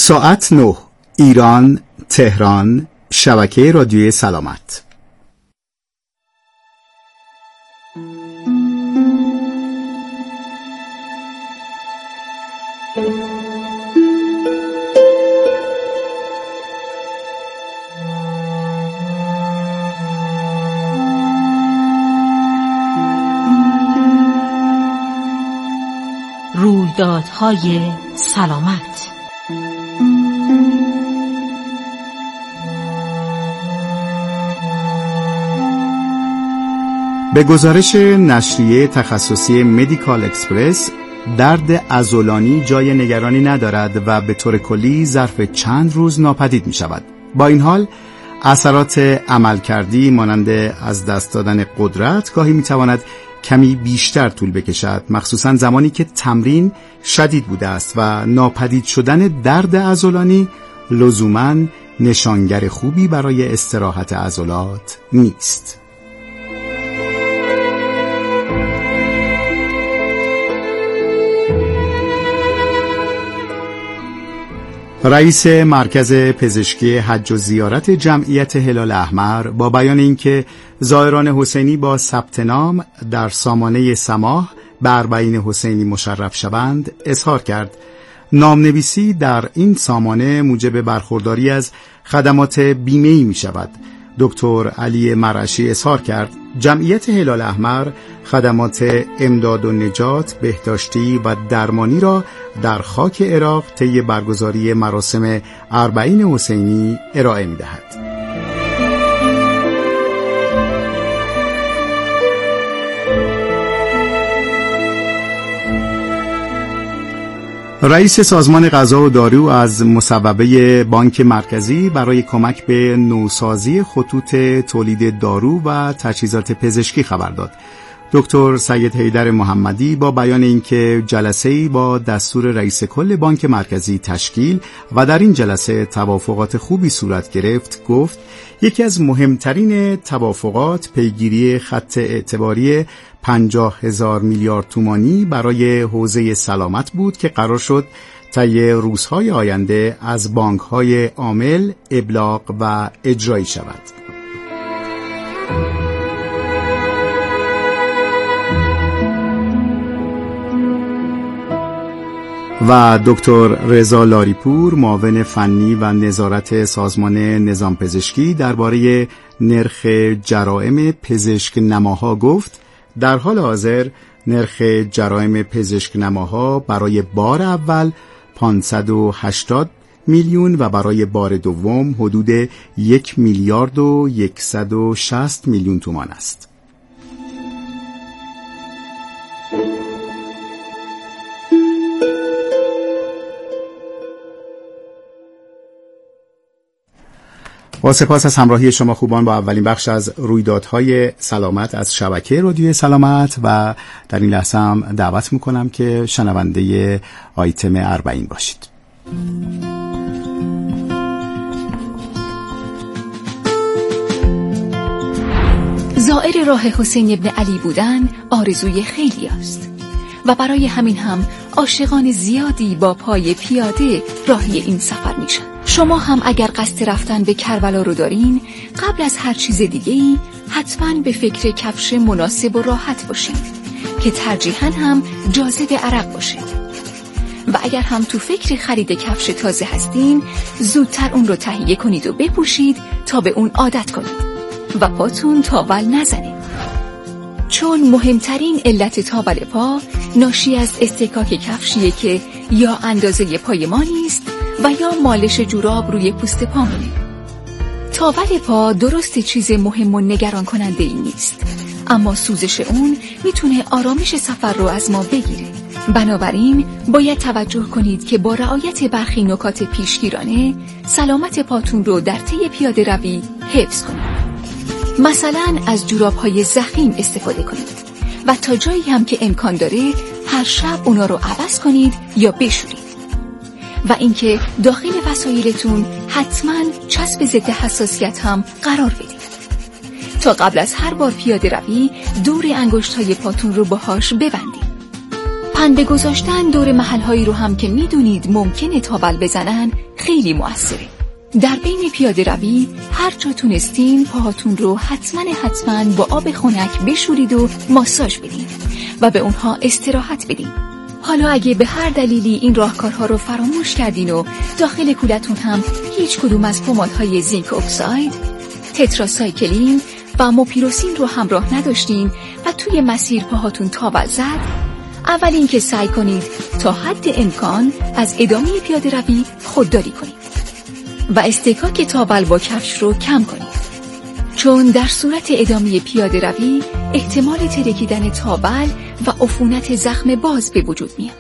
ساعت 9 ایران، تهران، شبکه رادیوی سلامت. رویدادهای سلامت. به گزارش نشریه تخصصی مدیکال اکسپرس، درد عضلانی جای نگرانی ندارد و به طور کلی ظرف چند روز ناپدید می شود. با این حال اثرات عملکردی مانند از دست دادن قدرت گاهی می تواند کمی بیشتر طول بکشد، مخصوصا زمانی که تمرین شدید بوده است و ناپدید شدن درد عضلانی لزوماً نشانگر خوبی برای استراحت عضلات نیست. رئیس مرکز پزشکی حج و زیارت جمعیت هلال احمر با بیان اینکه زائران حسینی با ثبت نام در سامانه سماح به اربعین حسینی مشرف شوند اظهار کرد نامنویسی در این سامانه موجب برخورداری از خدمات بیمه‌ای می شود. دکتر علی مرعشی اظهار کرد جمعیت هلال احمر خدمات امداد و نجات، بهداشتی و درمانی را در خاک عراق طی برگزاری مراسم اربعین حسینی ارائه می‌دهد. رئیس سازمان غذا و دارو از مصوبه بانک مرکزی برای کمک به نوسازی خطوط تولید دارو و تجهیزات پزشکی خبر داد. دکتر سید حیدر محمدی با بیان اینکه جلسه‌ای با دستور رئیس کل بانک مرکزی تشکیل و در این جلسه توافقات خوبی صورت گرفت، گفت یکی از مهمترین توافقات پیگیری خط اعتباری 50,000 میلیارد تومانی برای حوزه سلامت بود که قرار شد طی روزهای آینده از بانک‌های عامل ابلاغ و اجرایی شود. و دکتر رضا لاریپور معاون فنی و نظارت سازمان نظام پزشکی درباره نرخ جرائم پزشک نماها گفت در حال حاضر نرخ جرائم پزشک نماها برای بار اول 580 میلیون و برای بار دوم حدود 1 میلیارد و 160 میلیون تومان است. با سپاس از همراهی شما خوبان با اولین بخش از رویدادهای سلامت از شبکه رادیوی سلامت و در این لحظه هم دعوت میکنم که شنونده آیتم 40 باشید. زائر راه حسین ابن علی بودن آرزوی خیلی است و برای همین هم عاشقان زیادی با پای پیاده راهی این سفر میشن. شما هم اگر قصد رفتن به کربلا رو دارین، قبل از هر چیز دیگه‌ای حتما به فکر کفش مناسب و راحت باشید که ترجیحاً هم جاذب عرق باشه. و اگر هم تو فکر خرید کفش تازه هستین، زودتر اون رو تهیه کنید و بپوشید تا به اون عادت کنید و پاتون تاول نزنه. چون مهمترین علت تاول پا ناشی از اصطکاک کفشیه که یا اندازه پای ما نیست و یا مالش جوراب روی پوست پامونه. تاول پا درست چیز مهم و نگران کننده ای نیست، اما سوزش اون میتونه آرامش سفر رو از ما بگیره. بنابراین باید توجه کنید که با رعایت برخی نکات پیشگیرانه سلامت پاتون رو در طی پیاده روی حفظ کنید. مثلا از جوراب‌های ضخیم استفاده کنید و تا جایی هم که امکان داره هر شب اونا رو عوض کنید یا بشورید. و اینکه داخل وسایلتون حتما چسب ضد حساسیت هم قرار بدید تا قبل از هر بار پیاده روی دور انگشت‌های پاتون رو باهاش ببندید. پنبه گذاشتن دور محلهایی رو هم که میدونید ممکنه تاول بزنن خیلی موثره. در بین پیاده روی هر جا تونستین پاهاتون رو حتما با آب خنک بشورید و ماساژ بدین و به اونها استراحت بدین. حالا اگه به هر دلیلی این راهکارها رو فراموش کردین و داخل کولتون هم هیچ کدوم از پمادهای زینک اکساید، تتراسایکلین و موپیروسین رو همراه نداشتین و توی مسیر پاهاتون تاول زد، اول اینکه سعی کنید تا حد امکان از ادامه پیاده روی خودداری کنید و استکاک تاول با کفش رو کم کنید، چون در صورت ادامه پیاده روی احتمال ترکیدن تاول و عفونت زخم باز به وجود میاد.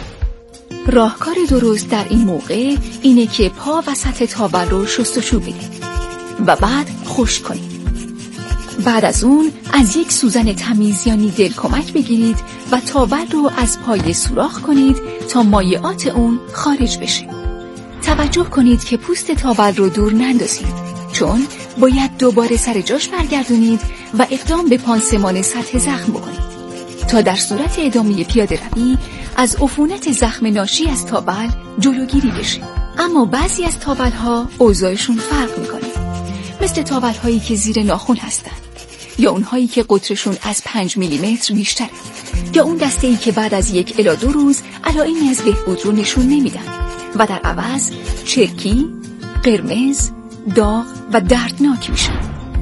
راهکار درست در این موقع اینه که پا و سطح تاول رو شستشو بدید و بعد خشک کنید. بعد از اون از یک سوزن تمیز یا نیدل کمک بگیرید و تاول رو از پای سوراخ کنید تا مایعات اون خارج بشه. توجه کنید که پوست تاول رو دور نندازید، چون باید دوباره سر جاش برگردونید و اقدام به پانسمان سطح زخم بکنید تا در صورت ادامه پیاده روی از عفونت زخم ناشی از تاول جلوگیری بشه. اما بعضی از تاول‌ها اوضاعشون فرق میکنه، مثل تاول‌هایی که زیر ناخن هستن یا اونهایی که قطرشون از 5 میلیمتر بیشتره یا اون دسته‌ای که بعد از 1 الی 2 روز علائمی از بهبود رو نشون نمیدن و در عوض چرکی، قرمز، داغ و دردناک میشن.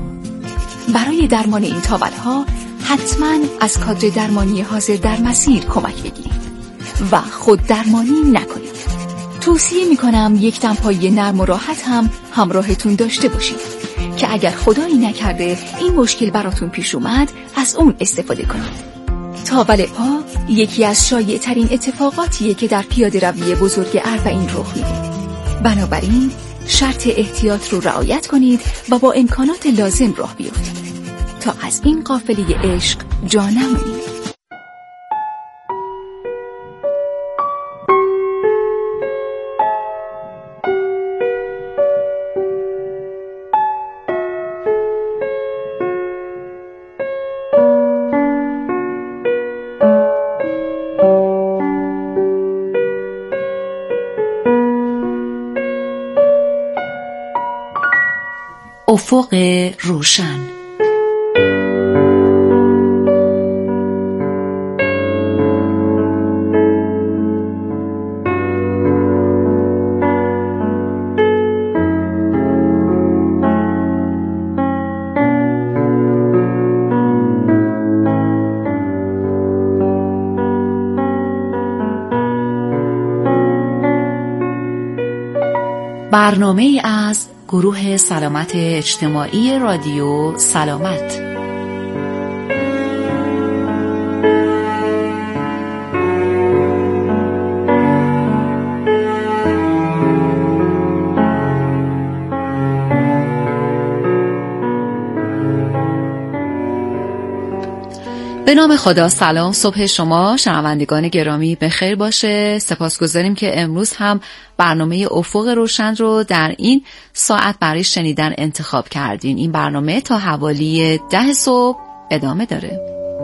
برای درمان این تاول‌ها حتما از کادر درمانی حاضر در مسیر کمک بگیرید و خود درمانی نکنید. توصیه میکنم یک دمپایی نرم و راحت هم همراهتون داشته باشید که اگر خدایی نکرده این مشکل براتون پیش اومد از اون استفاده کنید. تاول پا یکی از شایع ترین اتفاقاتیه که در پیاده روی بزرگ اربعین رخ میده. بنابراین شرط احتیاط رو رعایت کنید و با امکانات لازم راه بیفتید تا از این قافله عشق جا نمونید. افق روشن. برنامه از گروه سلامت اجتماعی رادیو سلامت. به نام خدا. سلام، صبح شما شنوندگان گرامی بخیر باشه. سپاسگزاریم که امروز هم برنامه افق روشن رو در این ساعت برای شنیدن انتخاب کردین. این برنامه تا حوالی 10 صبح ادامه داره.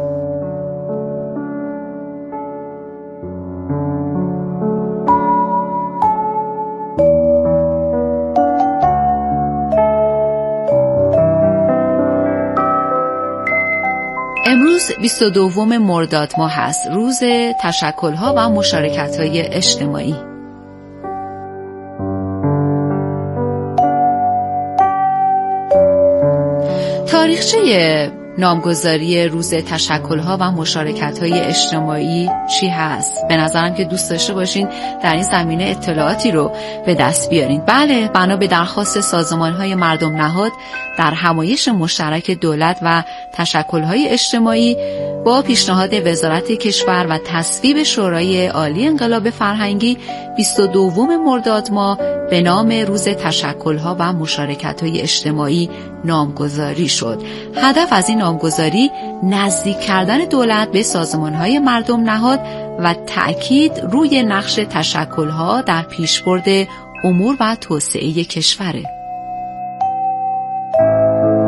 امروز 22 مرداد ماه هست، روز تشکل‌ها و مشارکت‌های اجتماعی. تاریخچه نامگذاری روز تشکل‌ها و مشارکت‌های اجتماعی چی هست؟ به نظرم که دوست داشته باشین در این زمینه اطلاعاتی رو به دست بیارین. بله، بنا به درخواست سازمان‌های مردم نهاد در همایش مشترک دولت و تشکل‌های اجتماعی با پیشنهاد وزارت کشور و تصویب شورای عالی انقلاب فرهنگی 22 مرداد ماه به نام روز تشکل‌ها و مشارکت‌های اجتماعی نامگذاری شد. هدف از این نامگذاری نزدیک کردن دولت به سازمان‌های مردم نهاد و تأکید روی نقش تشکل‌ها در پیشبرد امور و توسعه کشوره.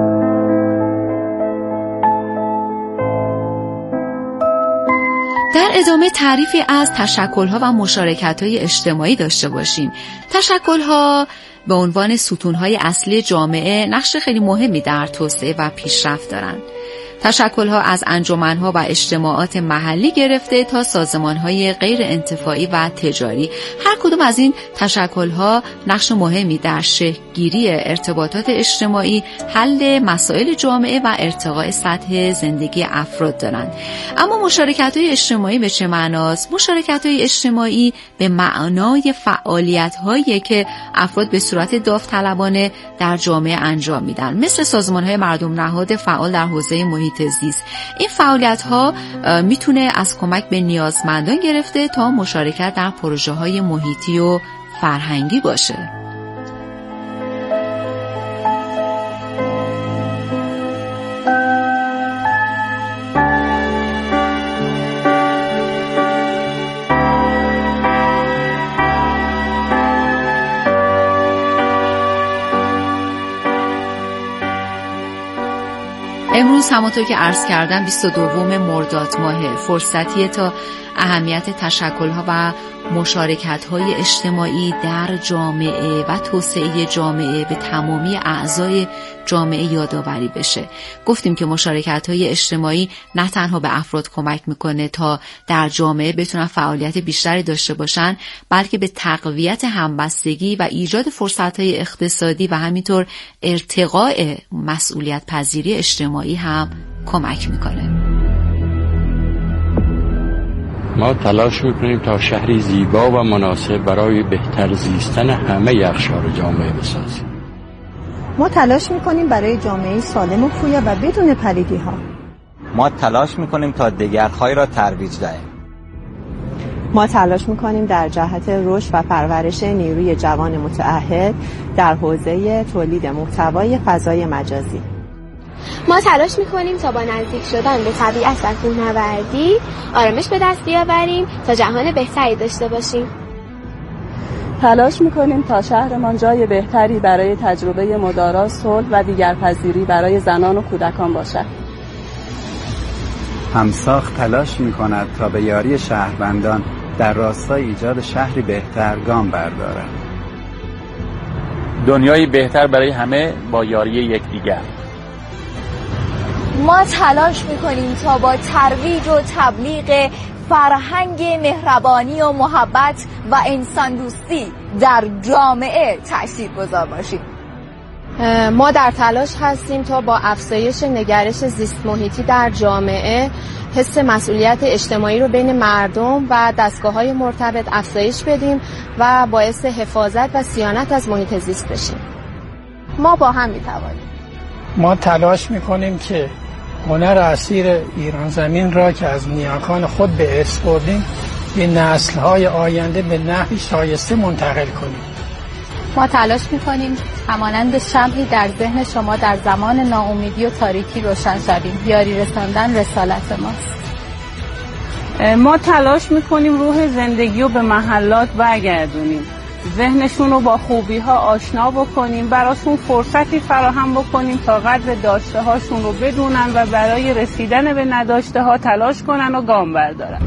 در ادامه تعریفی از تشکل‌ها و مشارکت‌های اجتماعی داشته باشیم. تشکل‌ها به عنوان ستون‌های اصلی جامعه نقش خیلی مهمی در توسعه و پیشرفت دارند. تشکل‌ها از انجمن‌ها و اجتماعات محلی گرفته تا سازمان‌های غیر انتفاعی و تجاری، هر کدوم از این تشکل‌ها نقش مهمی در شکل‌گیری ارتباطات اجتماعی، حل مسائل جامعه و ارتقاء سطح زندگی افراد دارند. اما مشارکت‌های اجتماعی به چه معناست؟ مشارکت‌های اجتماعی به معنای فعالیت‌هایی که افراد به صورت داوطلبانه در جامعه انجام میدن، مثل سازمان‌های مردم نهاد فعال در حوزه محیط زیست. این فعالیت‌ها میتونه از کمک به نیازمندان گرفته تا مشارکت در پروژه‌های محیطی و فرهنگی باشه. امروز همونطور که عرض کردم 22 مرداد ماه، فرصتیه تا اهمیت تشکل‌ها و مشارکت‌های اجتماعی در جامعه و توسعه جامعه به تمامی اعضای جامعه یادآوری بشه. گفتیم که مشارکت‌های اجتماعی نه تنها به افراد کمک میکنه تا در جامعه بتونن فعالیت بیشتری داشته باشن، بلکه به تقویت همبستگی و ایجاد فرصت‌های اقتصادی و همینطور ارتقاء مسئولیت پذیری اجتماعی هم کمک میکنه. ما تلاش میکنیم تا شهری زیبا و مناسب برای بهتر زیستن همه اقشار جامعه بسازیم. ما تلاش میکنیم برای جامعه سالم و پویا و بدون پلیدی ها. ما تلاش میکنیم تا دگرخوای را ترویج دهیم. ما تلاش میکنیم در جهت رشد و پرورش نیروی جوان متعهد در حوزه تولید محتوای فضای مجازی. ما تلاش میکنیم تا با نزدیک شدن به طبیعت و کوهنوردی آرامش به دست بیاوریم تا جهان بهتری داشته باشیم. تلاش میکنیم تا شهرمان جای بهتری برای تجربه مدارا، صلح و دیگرپذیری برای زنان و کودکان باشد. همساخت تلاش میکند تا به یاری شهروندان در راستای ایجاد شهری بهتر گام بردارد. دنیایی بهتر برای همه با یاری یکدیگر. ما تلاش میکنیم تا با ترویج و تبلیغ فرهنگ مهربانی و محبت و انسان دوستی در جامعه تاثیرگذار باشیم. ما در تلاش هستیم تا با افزایش نگرش زیست محیطی در جامعه حس مسئولیت اجتماعی رو بین مردم و دستگاه‌های مرتبط افزایش بدیم و باعث حفاظت و صیانت از محیط زیست بشیم. ما با هم می‌توانیم. ما تلاش می‌کنیم که هنر اصیل ایران زمین را که از نیاکان خود به ارث بردیم به نسل‌های آینده به نحوی شایسته منتقل کنیم. ما تلاش می‌کنیم همانند شمعی در ذهن شما در زمان ناامیدی و تاریکی روشن شویم. یاری رساندن رسالت ماست. ما تلاش می‌کنیم روح زندگی رو به محلات برگردونیم. ذهنشون رو با خوبی‌ها آشنا بکنیم، براشون فرصتی فراهم بکنیم تا قدر داشته هاشون رو بدونن و برای رسیدن به نداشته ها تلاش کنن و گام بردارن.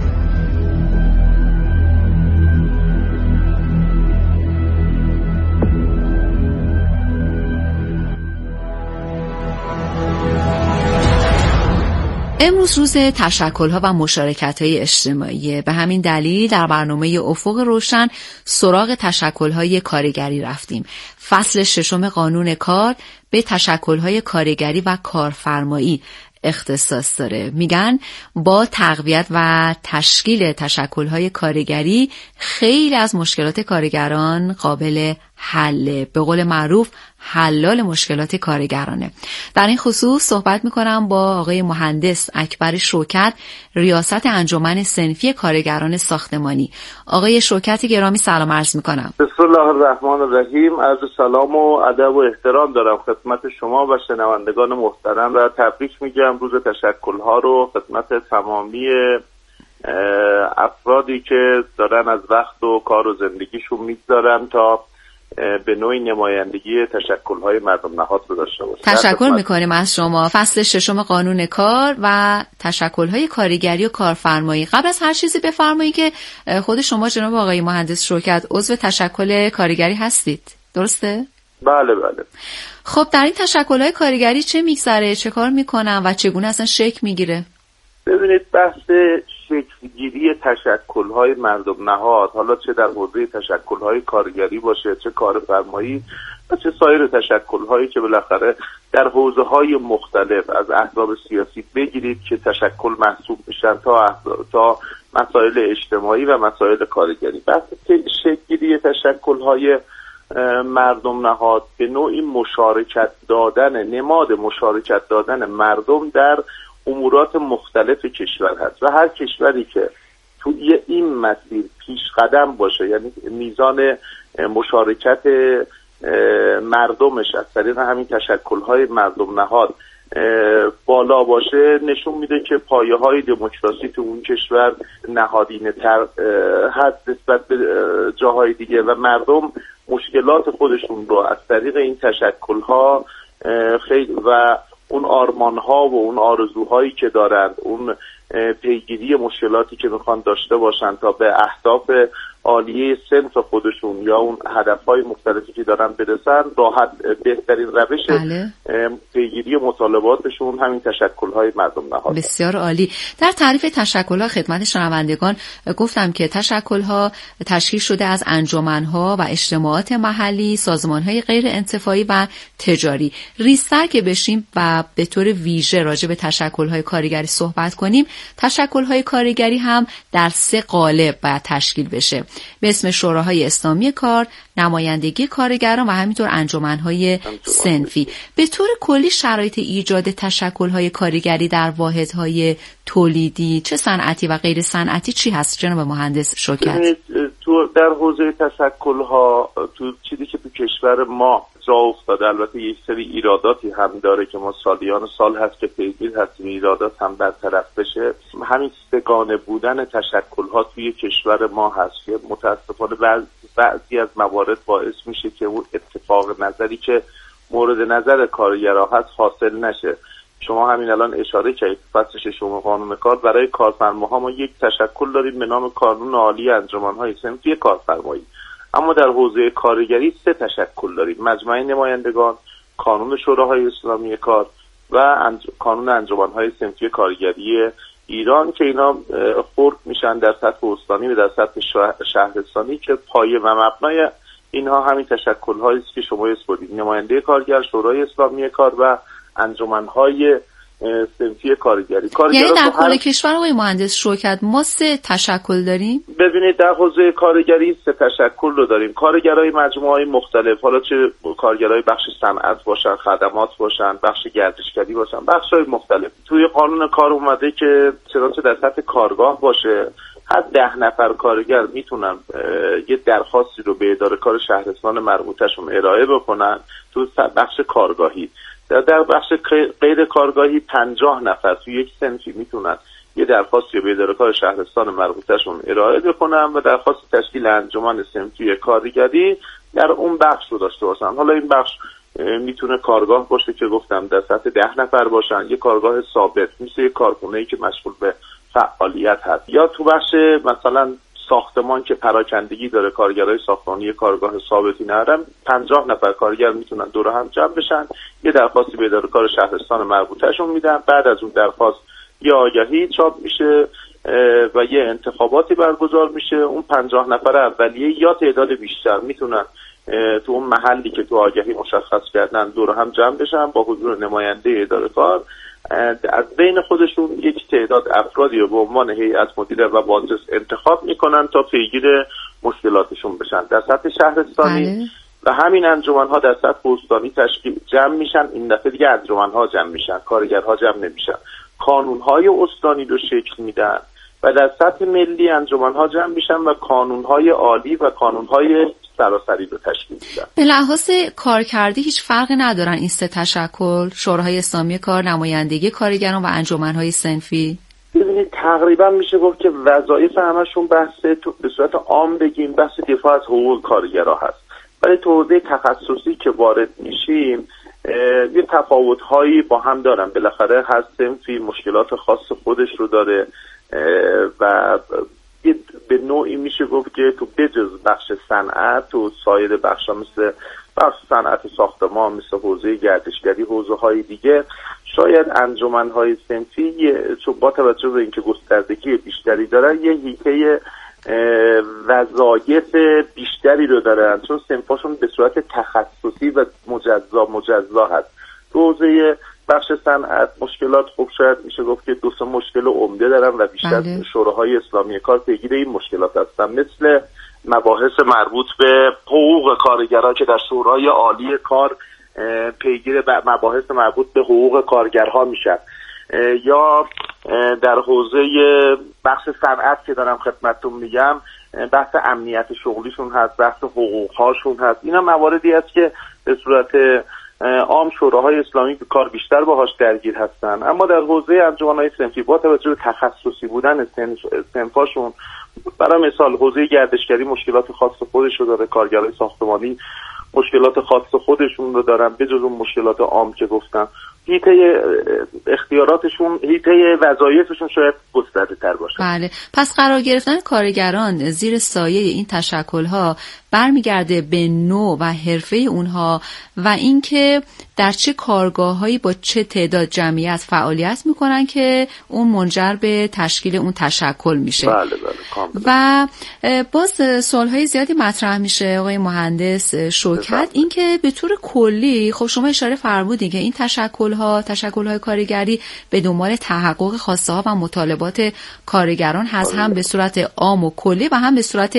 امروز روز تشکل‌ها و مشارکت‌های اجتماعی. به همین دلیل در برنامه افق روشن سراغ تشکل‌های کارگری رفتیم. فصل 6 قانون کار به تشکل‌های کارگری و کارفرمایی اختصاص داره. میگن با تقویت و تشکیل تشکل‌های کارگری خیلی از مشکلات کارگران قابل حل، به قول معروف حلال مشکلات کارگرانه. در این خصوص صحبت میکنم با آقای مهندس اکبر شوکت، ریاست انجمن صنفی کارگران ساختمانی. آقای شوکت گرامی سلام عرض میکنم. بسم الله الرحمن الرحیم. عرض سلام و ادب و احترام دارم خدمت شما و شنوندگان محترم و تبریک میگم روز تشکل‌ها رو خدمت تمامی افرادی که دارن از وقت و کار و زندگیشون میگذارن تا به نوعی نمایندگی تشکل‌های مردم نهاد رو داشته باشه. تشکر میکنیم از شما. فصل 6 قانون کار و تشکل‌های کارگری و کارفرمایی. قبل از هر چیزی بفرمایید که خود شما جناب آقای مهندس شوکت عضو تشکل کارگری هستید، درسته؟ بله بله. خب در این تشکل‌های کارگری چه میگذره، چه کار میکنن و چگونه اصلا شکل میگیره؟ ببینید بحث شکلگیری تشکل‌های مردم نهاد، حالا چه در حوزه تشکل‌های کارگری باشه، چه کارفرمایی و چه سایر تشکل‌هایی که بالاخره در حوزه‌های مختلف از احزاب سیاسی بگیرید که تشکل محسوب میشن تا مسائل اجتماعی و مسائل کارگری. بحث شکلگیری تشکل‌های مردم نهاد به نوعی مشارکت دادن، نماد مشارکت دادن مردم در امورات مختلف کشور هست و هر کشوری که توی این مسیر پیش قدم باشه، یعنی میزان مشارکت مردمش از طریق همین تشکل‌های مردم نهاد بالا باشه، نشون میده که پایه‌های دموکراسی تو اون کشور نهادینه‌تر هست نسبت به جاهای دیگه و مردم مشکلات خودشون رو از طریق این تشکل‌ها خیلی و اون آرمان‌ها و اون آرزوهایی که دارند، اون پیگیری مشکلاتی که میخوان داشته باشن تا به اهداف عالیه صنف خودشون یا اون هدفهای مختلفی که دارن برسن، راحت بهترین روش پیگیری مطالباتشون همین تشکل‌های مردم نهاد. بسیار عالی. در تعریف تشکل‌ها خدمت شنوندگان گفتم که تشکل‌ها تشکیل شده از انجمن‌ها و اجتماعات محلی، سازمان‌های غیر انتفاعی و تجاری. ریزتر که بشیم و به طور ویژه راجع به تشکل‌های کارگری صحبت کنیم، تشکل‌های کارگری هم در 3 قالب باید تشکیل بشه به اسم شوراهای اسلامی کار، نمایندگی کارگران و همینطور انجمن‌های صنفی. به طور کلی شرایط ایجاد تشکل‌های کارگری در واحدهای تولیدی چه صنعتی و غیر صنعتی چی هست جناب مهندس شوکت؟ تو در حوزه تشکل‌ها تو چیزی که تو کشور ما جا افتاده، البته یک سری ایراداتی هم داره که ما سالیان سال هست که پیگیر هستیم ایرادات هم برطرف بشه. همین سگانه بودن تشکل‌ها توی کشور ما هست که متاسفانه بعضی از موارد باعث میشه که اون اتفاق نظری که مورد نظر کارگرها هست حاصل نشه. شما همین الان اشاره کردید فصل 6 قانون کار، برای کارفرماها ما یک تشکل داریم به نام کانون عالی انجمن‌های صنفی کارفرمایی، اما در حوزه کارگری 3 تشکل داریم: مجمع نمایندگان، کانون شوراهای اسلامی کار و کانون انجمن‌های صنفی کارگری ایران که اینا خرد میشن در سطح استانی و در سطح شهرستانی که پایه و مبنای اینها همین تشکل‌هایی است که شما اسپردید: نماینده کارگر، شورای اسلامی کار و انجمن‌های صنفی کارگری. یعنی در کل کشور آقای مهندس شوکت ما 3 تشکل داریم؟ ببینید در حوزه کارگری 3 تشکل رو داریم. کارگرای مجموعه‌های مختلف، حالا چه کارگرای بخش صنعت باشن، خدمات باشن، بخش گردشگری باشن، بخش‌های مختلف. توی قانون کار اومده که چنانچه در سطح کارگاه باشه حد 10 نفر کارگر میتونن یه درخواستی رو به اداره کار شهرستان مربوطه‌شون ارائه بکنن تو بخش کارگاهی. در بخش غیر کارگاهی 50 نفر توی یک صنفی میتونن یه درخواستی به اداره کار شهرستان مربوطه‌شون ارائه بکنن و درخواست تشکیل انجمن صنفی کارگری در اون بخش رو داشته باشن. حالا این بخش میتونه کارگاه باشه که گفتم در سطح 10 نفر باشن، یه کارگاه ثابت مثل یه کارخونه‌ای که مشغول به فعالیت هست، یا تو بخش مثلا ساختمان که پراکندگی داره، کارگرای ساختمانی کارگاه ثابتی ندارن، 50 نفر کارگر میتونن دور هم جمع بشن، یه درخواستی به اداره کار شهرستان مربوطه‌شون میدن، بعد از اون درخواست یه آگهی چاپ میشه و یه انتخاباتی برگزار میشه. اون 50 نفر اولیه یا تعداد بیشتر میتونن تو اون محلی که تو آگهی مشخص کردن دور هم جمع بشن با حضور نماینده اداره کار، از بین خودشون یک تعداد افرادی رو به عنوان هیئت مدیره و بازرس انتخاب میکنن تا پیگیر مشکلاتشون بشن. در سطح شهرستانی و همین انجمن‌ها در سطح استانی تشکیل جمع میشن. این دفعه دیگه انجمن‌ها جمع میشن، کارگرها جمع نمیشن. کانون‌های استانی رو شکل میدن و در سطح ملی انجمن‌ها جمع میشن و کانون‌های عالی و کانون‌های سراسری رو تشکیل میدن. به لحاظ کارکردی هیچ فرقی ندارن این 3 تشکل، شوراهای اسلامی کار، نمایندگی کارگران و انجمن‌های صنفی؟ ببینید تقریبا میشه گفت که وظایف همشون بحث به صورت عام بگیم بحث دفاع از حقوق کارگرها هست. ولی تو حوزه تخصصی که وارد میشیم یه تفاوت‌هایی با هم دارن. بالاخره هر صنفی مشکلات خاص خودش رو داره و به نوعی میشه گفت که تو بجز بخش صنعت تو سایر بخشا مثل بخش صنعت ساختمان، مثل حوزه گردشگری، حوزه های دیگه، شاید انجمن‌های صنفی چون با توجه به اینکه گستردگی بیشتری دارن یه حیطه وظایف بیشتری رو دارن، چون صنفاشون به صورت تخصصی و مجزا هست. تو حوزه بخش صنعت مشکلات خوب شاید میشه گفت که 2 مشکل عمده دارن و بیشتر شوراهای اسلامی کار پیگیر این مشکلات هستن، مثل مباحث مربوط به حقوق کارگرها که در شورای عالی کار پیگیر مباحث مربوط به حقوق کارگرها میشن، یا در حوزه بخش صنعت که دارم خدمتتون میگم بحث امنیت شغلیشون هست، بحث حقوقهاشون هست. اینا مواردی است که به صورت عام شوراهای اسلامی به کار بیشتر باهاش درگیر هستن، اما در حوزه انجمن‌های صنفی با توجه به تخصصی بودن صنفاشون، برای مثال حوزه گردشگری مشکلات خاص خودش رو داره، کارگرای ساختمانی مشکلات خاص خودشون رو دارن، به جز اون مشکلات عام که گفتم. حیطه اختیاراتشون، حیطه وظایفشون شاید گسترده تر باشه. بله، پس قرار گرفتن کارگران زیر سایه این تشکل‌ها برمیگرده به نوع و حرفه اونها و اینکه در چه کارگاه‌هایی با چه تعداد جمعیت فعالیت میکنن که اون منجر به تشکیل اون تشکل میشه. بله کاملا. و باز سوالهای زیادی مطرح میشه آقای مهندس شوکت، اینکه به طور کلی خب شما اشاره فرمودین که این تشکل‌های کارگری به دنبال تحقق خواسته ها و مطالبات کارگران هست، هم به صورت عام و کلی و هم به صورت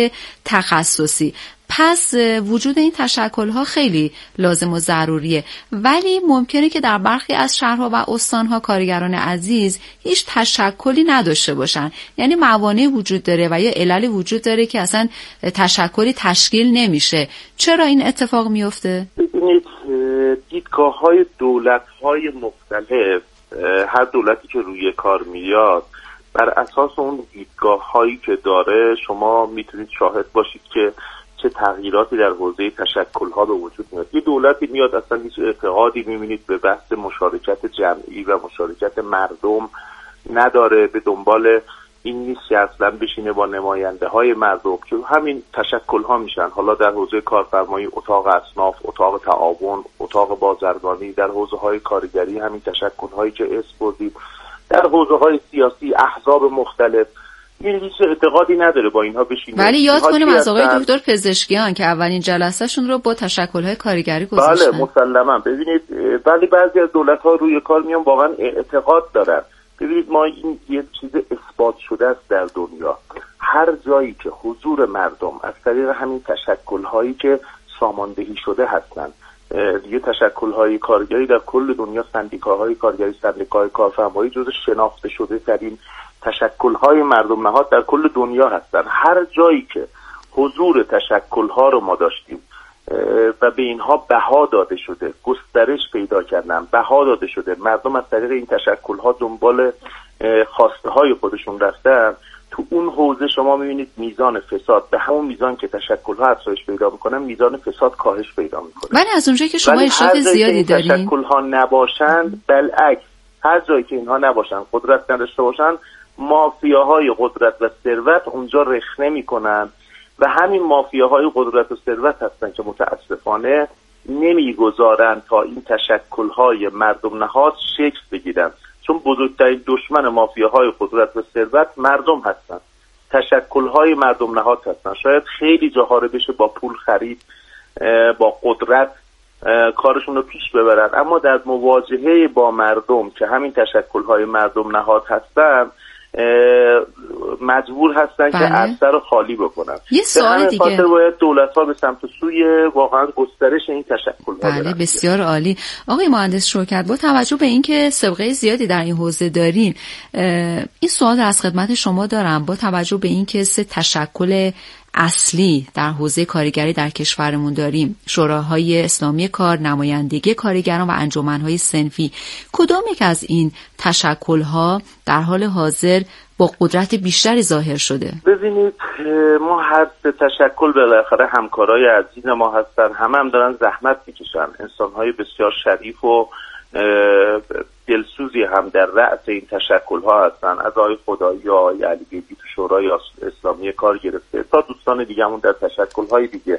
تخصصی. پس وجود این تشکل‌ها خیلی لازم و ضروریه، ولی ممکنه که در برخی از شهرها و استان‌ها کارگران عزیز هیچ تشکلی نداشته باشن، یعنی موانعی وجود داره و یا عللی وجود داره که اصلا تشکلی تشکیل نمیشه. چرا این اتفاق میفته؟ ببینید، دیدگاه‌های دولت‌های مختلف، هر دولتی که روی کار میاد بر اساس اون دیدگاه‌هایی که داره شما میتونید شاهد باشید که چه تغییراتی در حوزه تشکل‌ها به وجود میاد. یه دولتی میاد اصلا هیچ اعتقادی می‌بینید به بحث مشارکت جمعی و مشارکت مردم نداره، به دنبال این نیست که اصلا بشینه با نماینده‌های مردم که همین تشکل‌ها میشن. حالا در حوزه کارفرمایی اتاق اصناف، اتاق تعاون، اتاق بازرگانی، در حوزه‌های کارگری همین تشکل‌هایی که اسم بردید، در حوزه‌های سیاسی احزاب مختلف. این هیچ اعتقادی نداره با اینها بشینه. ولی یاد کنیم از آقای دکتر پزشکیان که اولین جلسه‌شون رو با تشکل‌های کارگری گذاشتن. بله مسلماً. ببینید ولی بعضی از دولت‌ها روی کار میان واقعا اعتقاد دارن. ببینید ما این یه چیز اثبات شده است در دنیا، هر جایی که حضور مردم از طریق همین تشکل‌هایی که ساماندهی شده هستن، دیگه تشکل‌های کارگری در کل دنیا، سندیکاهای کارگری، سندیکاهای کارفرمایی جزو شناخته شده ترین تشکل‌های مردم نهاد در کل دنیا هستن. هر جایی که حضور تشکل‌ها رو ما داشتیم و به اینها بها داده شده، گسترش پیدا کردن، بها داده شده، مردم از طریق این تشکل‌ها دنبال خواسته‌های خودشون رفتن، تو اون حوزه شما می‌بینید میزان فساد به همون میزان که تشکل‌ها افزایش پیدا می‌کنن، میزان فساد کاهش پیدا می‌کنه. ولی از اونجایی که شما اشراف زیادی دارین، تشکل‌ها نباشند، بالعکس هر جایی که اینها نباشن، قدرت نداشته باشن، مافیاهای قدرت و ثروت اونجا رخنه میکنن و همین مافیاهای قدرت و ثروت هستن که متاسفانه نمیگذارن تا این تشکل‌های مردم نهاد شکل بگیرن، چون بزرگترین دشمن مافیاهای قدرت و ثروت مردم هستن، تشکل‌های مردم نهاد هستن. شاید خیلی جاها رو بشه با پول خرید، با قدرت کارشون رو پیش ببرن، اما در مواجهه با مردم که همین تشکل‌های مردم نهاد هستن مجبور هستن که عرصه رو خالی بکنن. یه سوال دیگه، خاطر باید دولت‌ها به سمت سوی واقعا گسترش این تشکل‌ها برن. بله بسیار عالی. آقای مهندس شوکت، با توجه به اینکه سابقه زیادی در این حوزه دارین، این سوال از خدمت شما دارم. با توجه به اینکه 3 تشکل اصلی در حوزه کارگری در کشورمون داریم، شوراهای اسلامی کار، نمایندگی کارگران و انجمنهای صنفی، کدام یک از این تشکل‌ها در حال حاضر با قدرت بیشتری ظاهر شده. ببینید ما هر تشکل بالاخره همکارای عزیز ما هستن، هم دارن زحمت میکشن، انسانهای بسیار شریف و دلسوزی هم در رأس این تشکل‌ها هستن، از آقای خدایی یا آقای علی بیگی تو شورای اسلامی کار گرفته تا دوستان دیگه‌مون در تشکل‌های دیگه.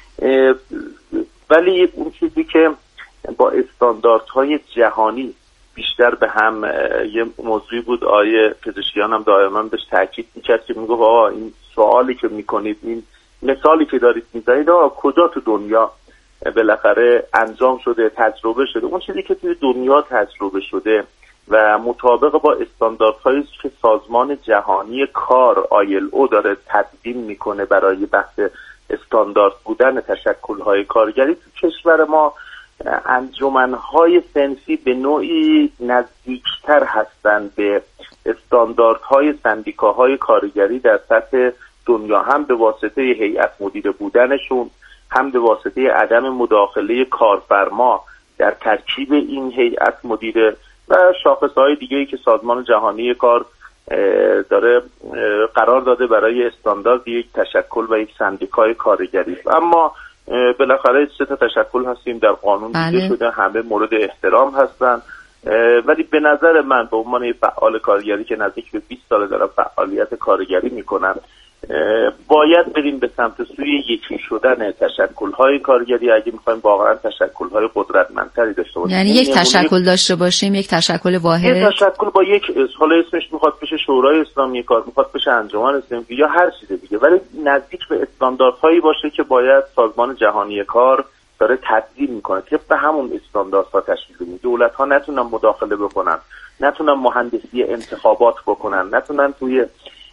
ولی اون چیزی که با استانداردهای جهانی بیشتر به هم یه موضوعی بود، آیه پزشکیان هم دائما بهش تاکید میکرد که میگه آقا این سوالی که میکنید، این مثالی که دارید میزنید، آقا کجا تو دنیا بالاخره انجام شده، تجربه شده؟ اون چیزی که توی دنیا تجربه شده و مطابق با استانداردهایی که سازمان جهانی کار ILO داره تدوین میکنه برای بحث استاندارد بودن تشکل‌های کارگری، تو کشور ما انجمن‌های صنفی به نوعی نزدیکتر هستند به استانداردهای سندیکاهای کارگری در سطح دنیا، هم به واسطه هیئت مدیره بودنشون، هم به واسطه عدم مداخله کارفرما در ترکیب این هیئت مدیره و شاخصهای دیگه‌ای که سازمان جهانی کار داره قرار داده برای استاندارد یک تشکل و یک سندیکای کارگری. اما بالاخره 3 تا تشکل هستیم در قانون دیده شده، همه مورد احترام هستن، ولی به نظر من به عنوان فعال کارگری که نزدیک به 20 سال دارم فعالیت کارگری میکنم، باید بریم به سمت سوی یکی شدن تشکل‌های کارگری اگه می‌خوایم واقعا تشکل‌های قدرتمندتری داشته باشیم. یعنی یک تشکل داشته باشیم، یک تشکل واحد، یک تشکل با یک حالا اسمش میخواد بشه شورای اسلامی کار، میخواد بشه انجمن اسلامی یا هر چیز دیگه، ولی نزدیک به استانداردهایی باشه که باید سازمان جهانی کار داره تدوین میکنه، طبق همون استانداردها تشکیل بدیم. دولت‌ها نتونن مداخله بکنن، نتونن مهندسی انتخابات بکنن، نتونن توی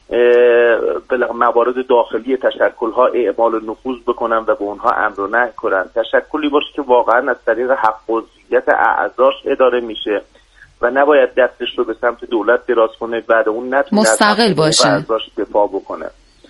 موارد داخلی تشکل‌ها اعمال نفوذ بکنن و به اونها امر و نهی کنن. تشکلی باشه که واقعا از طریق حق و حیثیت اعضاش اداره میشه و نباید دستش رو به سمت دولت دراز کنه، بعد اون نتونه مستقل باشه، اعضاش دفاع بکنه.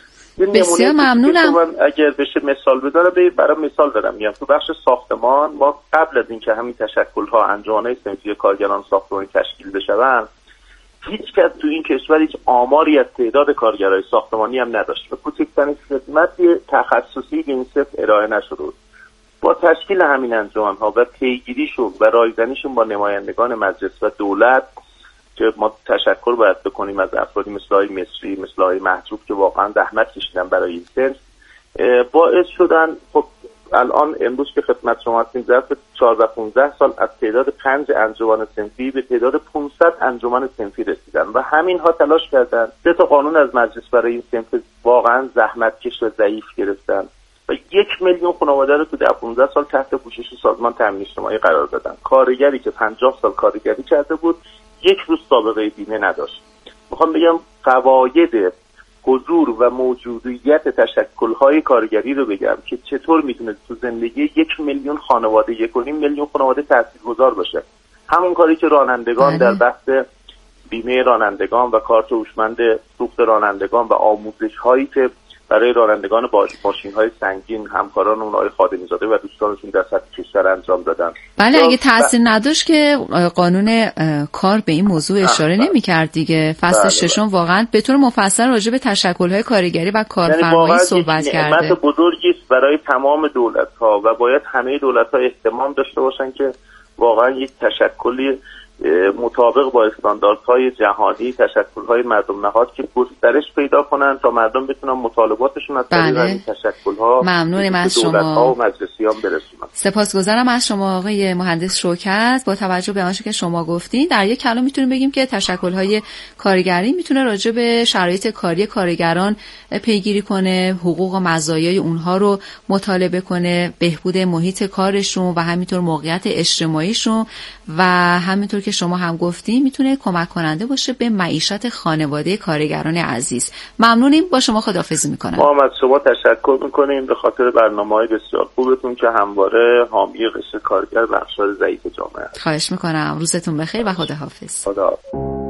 بسیار ممنونم. اگر بشه مثال بذارم، برای مثال دارم میگم، تو بخش ساختمان ما قبل از اینکه همین تشکل‌ها انجمن‌های صنفی کارگران ساختمانی تشکیل بشن، هیچ کس تو این کشور هیچ آماری از تعداد کارگرای ساختمانی هم نداشت و کوچکترین خدمتی تخصصی به این صفت ارائه نشده. با تشکیل همین انجمن‌ها و پیگیریشون و رایزنیشون با نمایندگان مجلس و دولت که ما تشکر باید بکنیم از افرادی مثل آقای مصری، مثل آقای محجوب که واقعا زحمت کشیدن برای این سنف، باعث شدن خب الان امروز که خدمت شما هستیم ظرف 14-15 سال از تعداد 5 انجمن صنفی به تعداد 500 انجمن صنفی رسیدن و همین ها تلاش کردن 3 تا قانون از مجلس برای این صنف واقعا زحمت کش و ضعیف گرفتن و 1 میلیون خانواده رو تو 15 سال تحت پوشش سازمان تامین اجتماعی قرار دادن. کارگری که 50 سال کارگری کرده بود 1 روز سابقه بیمه نداشت. میخوام بگم قواعد حضور و موجودیت تشکل‌های کارگری رو بگم که چطور میتونه تو زندگی 1 میلیون خانواده 1.5 میلیون خانواده تاثیرگذار باشه. همون کاری که رانندگان در بحث بیمه رانندگان و کارت هوشمند سوخت رانندگان و آموزش‌هایی که برای رانندگان با ماشین‌های سنگین همکاران اون آقای خادمی‌زاده و دوستانشون در سطح کشور انجام دادن. بله اگه تاثیر نداشت که قانون کار به این موضوع اشاره نمی‌کرد دیگه. فصل 6 واقعا به طور مفصل راجع به تشکل‌های کارگری و کارفرمایی صحبت کرده. نعمت بزرگی است برای تمام دولت‌ها و باید همه دولت‌ها اهتمام داشته باشن که واقعا یک تشکلی مطابق با استانداردهای جهانی تشکل‌های مردم نهاد که گسترش پیدا کنن تا مردم بتونن مطالباتشون از طریق این تشکل‌ها ممنونم از شما دولت‌ها و مجلسیان برسونن. سپاسگزارم از شما آقای مهندس شوکت. با توجه به آنچه که شما گفتین در یک کلام میتونیم بگیم که تشکل‌های کارگری میتونه راجع به شرایط کاری کارگران پیگیری کنه، حقوق و مزایای اونها رو مطالبه کنه، بهبود محیط کارشون و همینطور موقعیت اجتماعیشون و همینطور که شما هم گفتین میتونه کمک کننده باشه به معیشت خانواده کارگران عزیز. ممنونیم، با شما خداحافظی میکنم. ما هم از شما تشکر میکنیم به خاطر برنامه‌های بسیار خوبتون که همواره حامی قشر کارگر و اقشار ضعیف جامعه. خواهش میکنم. روزتون بخیر و خداحافظ. خدا